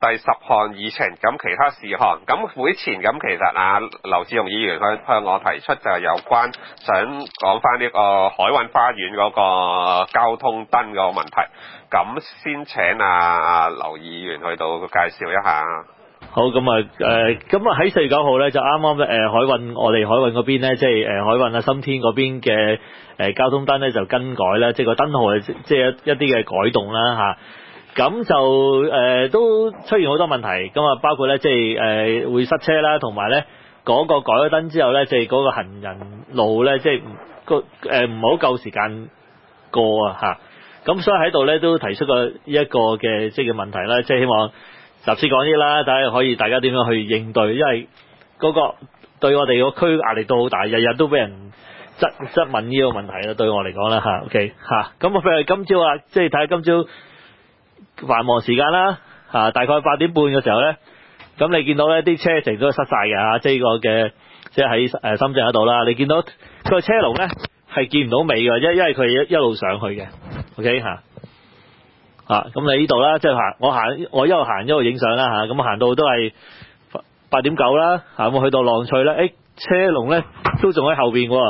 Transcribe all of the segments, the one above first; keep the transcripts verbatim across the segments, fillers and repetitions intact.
第十項議程，咁其他事項。咁會前咁其實啊，劉志雄議員佢向我提出就係有關想講翻呢個海運花園嗰個交通燈嗰個問題。咁先請啊劉議員去到介紹一下。 好，咁啊誒，咁啊喺四月九號咧就啱啱誒海運我哋海運嗰邊咧，即係誒海運啊深天嗰邊嘅誒交通燈咧就更改啦，即係個燈號係即係一一啲嘅改動啦嚇。咁就誒、呃、都出現好多問題，咁啊包括咧即係誒會塞車啦，同埋咧嗰個改咗燈之後咧，即係嗰個行人路咧，即係個誒唔好夠時間過啊嚇。咁所以喺度咧都提出個一個嘅即係嘅問題啦，即係希望集思廣益啦，睇下可以大家點樣去應對，因為嗰個對我哋個區壓力都好大，日日都俾人質質問呢個問題啦，對我嚟講啦嚇。OK 嚇，咁啊譬如今朝啊，即係睇下今朝繁忙時間啦，嚇大概八點半嘅時候咧，咁你見到咧啲車程都塞晒嘅嚇，即係個嘅即係喺誒深圳嗰度啦，你見到佢個車龍咧係見唔到尾嘅，因因為佢一一路上去嘅 ，OK 嚇嚇，咁你呢度啦，即係行我行我一路行一路影相啦嚇，咁行到都係八點九啦嚇，咁去到浪翠咧，誒車龍咧都仲喺後邊喎，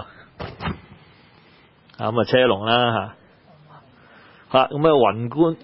啊咁啊車龍啦嚇嚇，咁啊雲觀。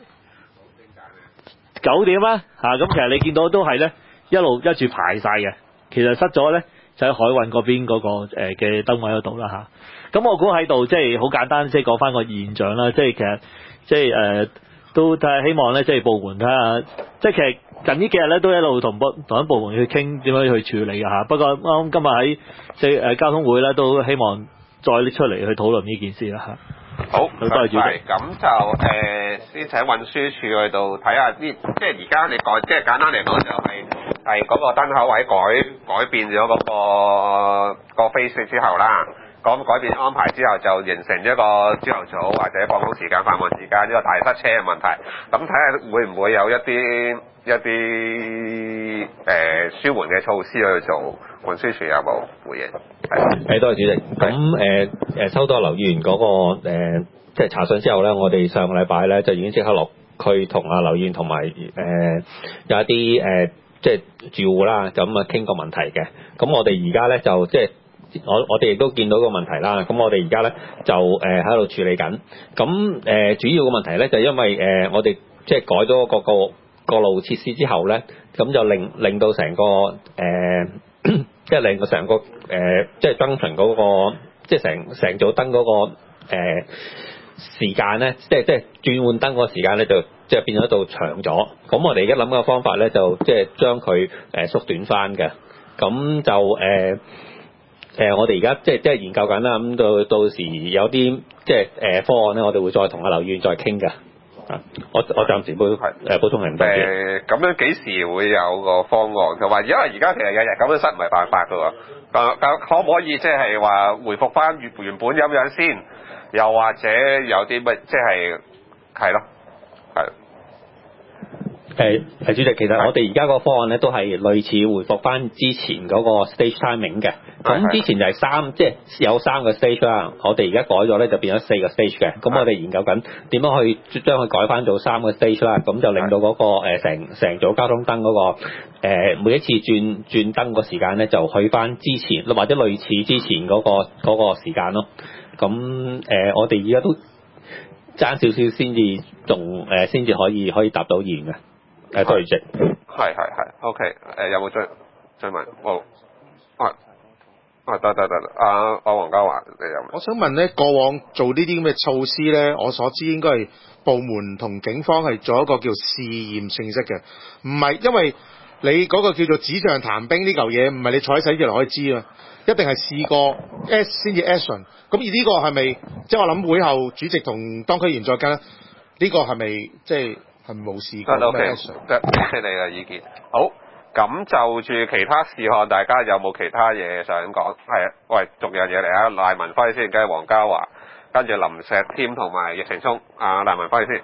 九點啦嚇，咁其實你見到都係咧一路一住排晒嘅，其實塞咗咧就喺海運嗰邊嗰個誒嘅燈位嗰度啦嚇。咁我估喺度即係好簡單，即係講翻個現象啦，即係其實即係誒都睇下希望咧，即係部門睇下，即係其實近呢幾日咧都一路同部同一部門去傾點樣去處理嘅嚇。不過啱今日喺即係誒交通會咧都希望再拎出嚟去討論呢件事啦嚇。 好， 多謝主席。 咁就誒、呃、先請運輸署去到睇下呢，即係而家你講，即係簡單嚟講就係係嗰個燈口位改改變咗嗰、嗰個、嗰個 face 之後啦，咁改變安排之後就形成一個朝頭早或者放工時間、繁忙時間呢個大塞車嘅問題。咁睇下會唔會有一啲一啲誒、呃、舒緩嘅措施去做？運輸署有冇回應？ 誒，多謝主席。咁誒誒收到劉議員嗰、那個、呃、即係查詢之後咧，我哋上個禮拜咧就已經即刻落區同阿劉議員同埋誒有一啲誒、呃、即係住戶啦，咁啊傾個問題嘅。咁我哋而家咧就即係我我哋亦都見到個問題啦。咁我哋而家咧就誒喺度處理緊。咁誒、呃、主要嘅問題咧就因為誒、呃、我哋即係改咗個個個路設施之後咧，咁就令令到成個誒。呃即係令個成個誒、呃，即係燈場嗰個，即係成成組燈嗰、那個誒、呃、時間咧，即係即係轉換燈嗰個時間咧，就即係變咗到長咗。咁我哋而家諗嘅方法咧，就即係將佢誒縮短翻嘅。咁就誒誒、呃呃，我哋而家即係即係研究緊啦。咁到到時有啲即係誒、呃、方案咧，我哋會再同阿劉議員再傾嘅。我我暫時補誒補充係唔得嘅。 誒咁樣幾時會有個方案？同埋因為而家其實日日咁樣塞唔係辦法㗎喎。誒誒，可唔可以即係話回復翻原原本咁樣先？又或者有啲乜即係係咯，係。 誒係主席，其實我哋而家個方案咧都係類似回復翻之前嗰個 stage timing 嘅。咁之前就係三，即係有三個 stage 啦。我哋而家改咗咧就變咗四個 stage 嘅。咁我哋研究緊點樣去將佢改翻做三個 stage 啦。咁就令到嗰、嗰個成成組交通燈嗰、嗰個、呃、每一次轉轉燈個時間咧就去翻之前或者類似之前嗰、嗰個嗰、嗰個時間咯。咁誒、呃，我哋而家都爭少少先至仲誒先至可以可以答到完嘅。誒，多謝主席。 係係係 ，OK。誒，有冇追追問？好，啊啊得得得，阿阿黃家華，你有冇？ 我想問咧，過往做呢啲咁嘅措施咧，我所知應該係部門同警方係做一個叫試驗性質嘅，唔係因為你嗰個叫做紙上談兵呢嚿嘢，唔係你坐喺寫字樓可以知啊，一定係試過 S 先至 action。咁而呢個係咪即係我諗會後主席同當區議員再跟咧？呢個係咪即係？係冇試過嘅 action，得聽你嘅意見。好，咁就住其他事項，大家有冇其他嘢想講？係啊，喂，仲有嘢嚟啊！賴文輝先，跟住黃家華，跟住林石添同埋易成聰。啊，賴文輝先。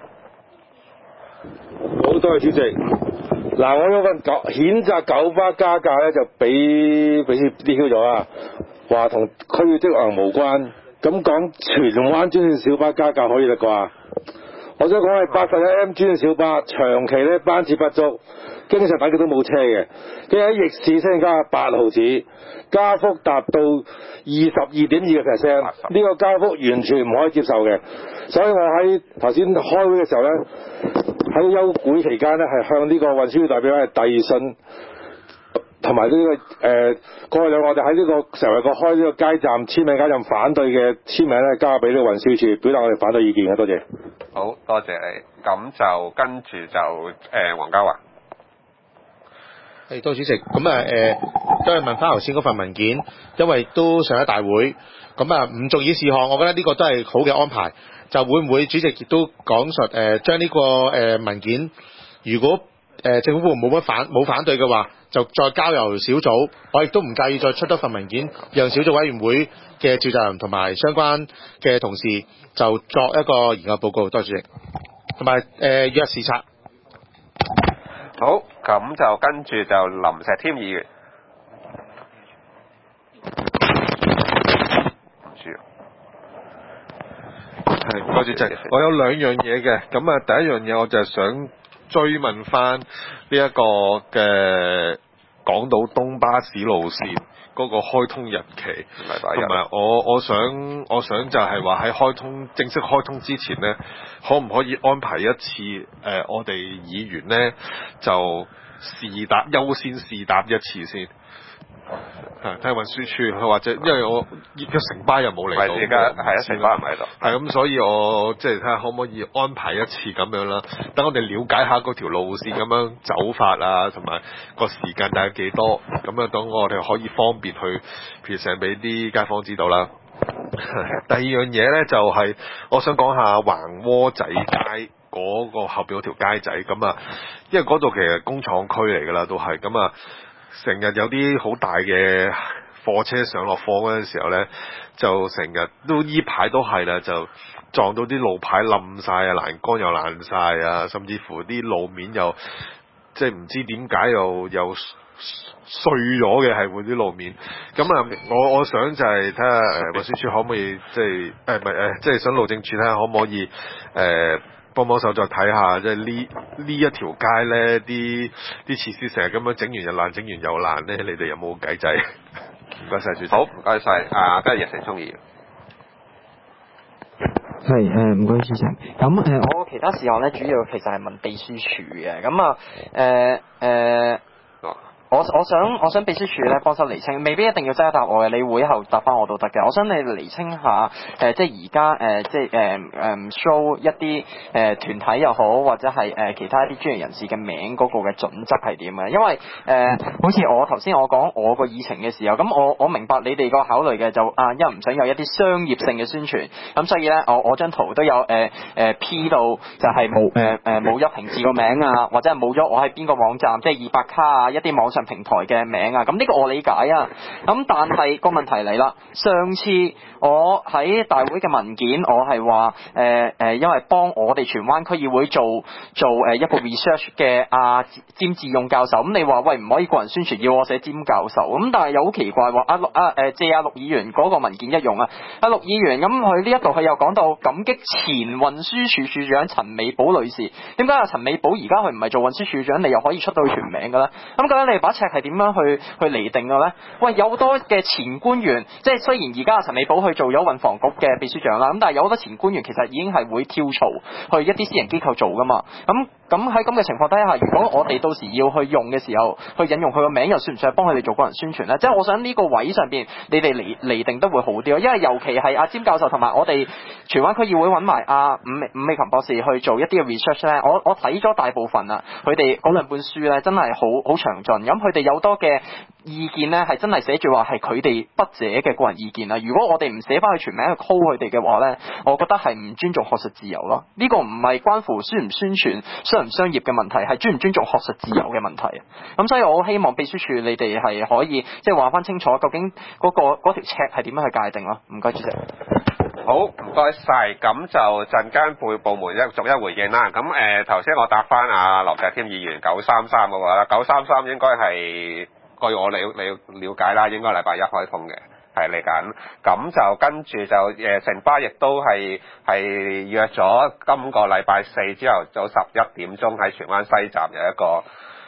好多謝主席。嗱，我嗰份九譴責九巴加價咧，就俾俾 D Q 咗啦，話同區職能無關。咁講荃灣專線小巴加價可以啦啩？我想講係八十一 M 專線小巴長期咧班次不足， 經常打極都冇車嘅，跟住喺逆市先加八毫子，加幅達到二十二點二個 percent， 呢個加幅完全唔可以接受嘅。所以我喺頭先開會嘅時候咧，喺休會期間咧，係向呢個運輸署代表係遞信。同埋呢個誒過去兩個我哋喺呢個成日個開呢個街站簽名街站反對嘅簽名咧，交俾呢個運輸署表達我哋反對意見嘅，多謝。 好多謝你，咁就跟住就誒黃家華。 係多謝主席，咁啊誒都係問翻頭先嗰份文件，因為都上咗大會，咁啊唔重要事項，我覺得呢個都係好嘅安排。就會唔會主席亦都講述誒將呢個誒文件，如果誒政府部門冇乜反冇反對嘅話，就再交由小組，我亦都唔介意再出多份文件，讓小組委員會嘅召集人同埋相關嘅同事就作一個研究報告。多謝主席，同埋誒約視察。 好，咁就跟住就林石添議員。 係，多謝主席。我有兩樣嘢嘅，咁啊第一樣嘢我就係想追問翻呢一個嘅港島東巴士路線嗰個開通日期，同埋我我想我想就係話喺開通正式開通之前呢，可唔可以安排一次誒、呃、我哋議員呢就試搭優先試搭一次先？係睇運輸署，或者因為我一城巴又冇嚟到， 而家係一城巴唔喺度， 係咁，所以我即係睇下可唔可以安排一次咁樣啦。等我哋了解下嗰條路線咁樣走法啊，同埋個時間大概幾多，咁啊等我哋可以方便去譬如成俾啲街坊知道啦。第二樣嘢咧就係、是、我想講下橫窩仔街嗰個後邊嗰條街仔咁啊，因為嗰度其實工廠區嚟㗎啦，都係咁啊。成日有啲好大嘅貨車上落貨嗰陣時候咧，就成日都依排都係啦，就撞到啲路牌冧晒啊，欄杆又爛晒啊，甚至乎啲路面又即係唔知點解又又碎咗嘅，係會啲路面。咁啊，我我想就係睇下誒運輸署可唔可以即係誒唔係誒，即係想路政署睇下可唔可以誒。呃幫幫手再睇下，即係呢呢一條街咧，啲啲設施成日咁樣整完又爛，整完又爛咧，你哋有冇計仔？唔該晒主席。 好，唔該晒。啊，跟住日成中議員。 係誒，唔該主席。咁誒、呃，我其他事項咧，主要其實係問秘書處嘅。咁啊誒誒。我我想我想秘書處咧幫手釐清，未必一定要即刻答我嘅，你會後答翻我都得嘅。我想你釐清下誒、呃，即係而家誒，即係誒誒 show 一啲誒、呃、團體又好，或者係誒、呃、其他一啲專業人士嘅名嗰個嘅準則係點嘅？因為誒、呃，好似我頭先我講我個議程嘅時候，咁我我明白你哋個考慮嘅就啊，因為唔想有一啲商業性嘅宣傳，咁所以咧我我張圖都有誒誒、呃、P 到就係冇誒誒冇咗平治個名啊，或者係冇咗我喺邊個網站，即係二百卡啊一啲網上平台嘅名啊，咁呢個我理解啊。咁但係個問題嚟啦，上次我喺大會嘅文件，我係話誒誒，因為幫我哋荃灣區議會做做誒一個 research 嘅阿詹志勇教授，咁你話喂唔可以個人宣傳，要我寫詹教授，咁但係又好奇怪喎，阿陸阿誒借阿陸議員嗰個文件一用啊，阿陸議員咁佢呢一度佢又講到感激前運輸署署長陳美寶女士，點解阿陳美寶而家佢唔係做運輸署長，你又可以出到佢全名嘅咧？咁究竟你把尺係點樣去去釐定嘅咧？喂，有好多嘅前官員，即係雖然而家阿陳美寶去做咗運房局嘅秘書長啦，咁但係有好多前官員其實已經係會跳槽去一啲私人機構做噶嘛。咁咁喺咁嘅情況底下，如果我哋到時要去用嘅時候，去引用佢個名，又算唔算係幫佢哋做個人宣傳咧？即係我想呢個位上邊，你哋釐釐定得會好啲咯。因為尤其係阿詹教授同埋我哋荃灣區議會揾埋阿伍伍美琴博士去做一啲嘅 research 咧，我我睇咗大部分啊，佢哋嗰兩本書咧真係好好詳盡。咁佢哋有多嘅意見咧，係真係寫住話係佢哋筆者嘅個人意見啊。如果我哋唔寫翻佢全名去 call 佢哋嘅話咧，我覺得係唔尊重學術自由咯。呢、這個唔係關乎宣唔宣傳、商唔商業嘅問題，係尊唔尊重學術自由嘅問題。咁所以我希望秘書處你哋係可以即係話翻清楚，究竟嗰、那個嗰條尺係點樣去界定咯。唔該主席。 好，唔該晒。咁就陣間部部門一逐一回應啦。咁誒頭先我答翻阿劉石添議員九三三嗰個啦，九三三應該係據我了了了解啦，應該禮拜一開通嘅，係嚟緊。咁就跟住就誒城巴亦都係係約咗今個禮拜四朝頭早十一點鐘喺荃灣西站有一個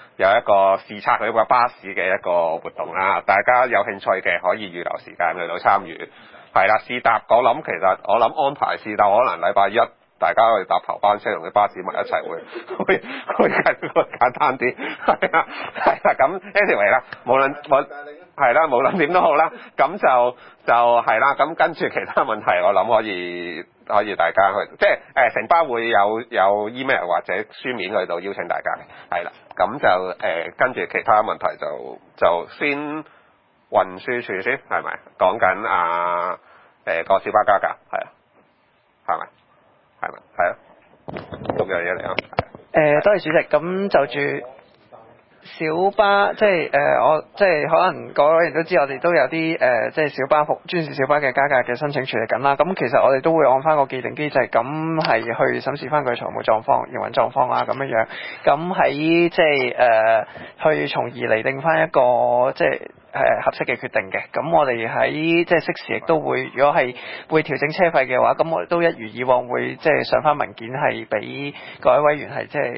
有一個視察佢個巴士嘅一個活動啦，大家有興趣嘅可以預留時間去到參與。係啦，試搭我諗其實我諗安排試搭可能禮拜一大家去搭頭班車同啲巴士埋一齊會會會簡簡單啲。係啦係啦，咁 anyway 啦，無論無係啦，無論點都好啦，咁就就係啦，咁跟住其他問題我諗可以可以大家去，即係誒成班會有有 email 或者書面去到邀請大家嘅。係啦，咁就誒、呃、跟住其他問題就就先。運輸署先係咪講緊啊？誒個小巴加價係啊，係咪係咪係啊？六樣嘢嚟啊！ 誒多謝主席，咁就住小巴即係誒、呃、我即係可能各位人都知，我哋都有啲誒、呃、即係小巴服專線小巴嘅加價嘅申請處理緊啦。咁其實我哋都會按翻個既定機制，咁係去審視翻佢財務狀況、營運狀況啊咁樣樣。咁喺即係誒、呃、去從而釐定翻一個即係。誒合適嘅決定嘅，咁我哋喺即係適時亦都會，如果係會調整車費嘅話，咁我哋都一如以往會即係上翻文件係俾各位委員係即係誒誒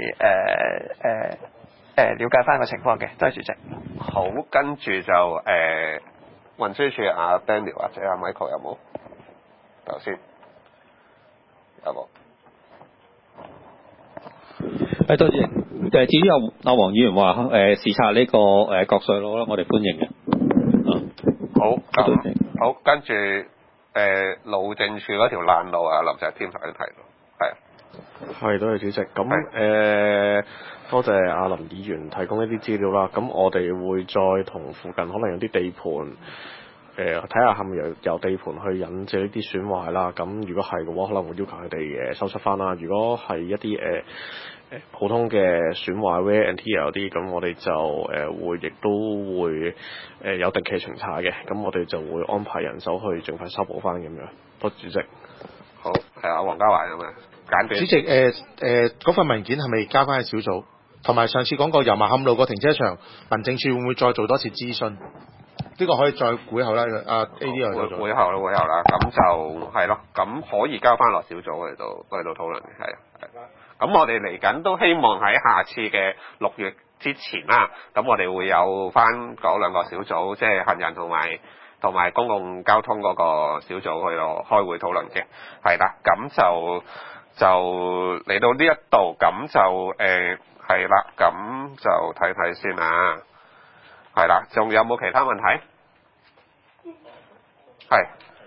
誒了解翻個情況嘅，多謝主席。 好，跟住就誒、呃、運輸署阿 Daniel 或者阿 Michael 有冇？頭先有冇？ 誒多謝。誒至於阿阿黃議員話誒視察呢個誒國稅佬啦，我哋歡迎嘅。 好，咁好，跟住誒、呃、路政署嗰條爛路啊，林石添頭先提到，係啊， 係多謝主席。咁誒、呃、多謝阿林議員提供一啲資料啦。咁我哋會再同附近可能有啲地盤誒睇下係咪由由地盤去引致呢啲損壞啦。咁如果係嘅話，可能會要求佢哋誒修葺翻啦。如果係一啲誒。呃普通嘅損壞 wear and tear 啲，咁我哋就誒、呃、會亦都會誒、呃、有定期巡查嘅，咁我哋就會安排人手去盡快修補翻咁樣。多謝主席。 好，係啊，黃家華咁啊，簡短。 主席誒誒嗰份文件係咪交翻去小組？同埋上次講過油麻坎路個停車場，民政處會唔會再做多次諮詢？呢、這個可以再會後啦，阿 A D 又再會後啦，會後啦，咁就係咯，咁可以交翻落小組去到去到討論嘅，係啊。咁我哋嚟緊都希望喺下次嘅六月之前啦，咁我哋會有翻嗰兩個小組，即係行人同埋同埋公共交通嗰個小組去到開會討論嘅，係啦，咁就就嚟到呢一度，咁就誒係啦，咁就睇睇先啊，係啦，仲有冇其他問題？係。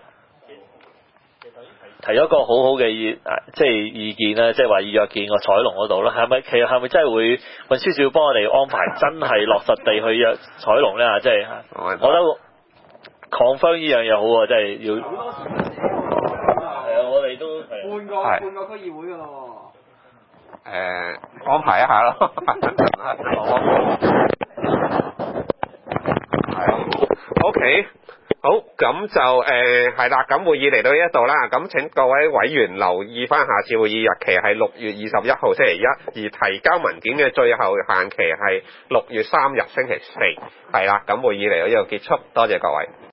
提咗一個好好嘅意，即係意見啦，即係話要約見個彩龍嗰度啦。係咪其實係咪真係會運輸署幫我哋安排真係落實地去約彩龍咧？即係我覺得 confirm 呢樣嘢好喎，即係要。係啊，我哋都半個半個區議會㗎咯喎。誒，安排一下咯。係。OK。好，咁就誒係啦，咁、呃、會議嚟到呢一度啦，咁請各位委員留意翻下次會議日期係六月二十一號星期一，而提交文件嘅最後限期係六月三日星期四，係啦，咁會議嚟到呢度結束，多謝各位。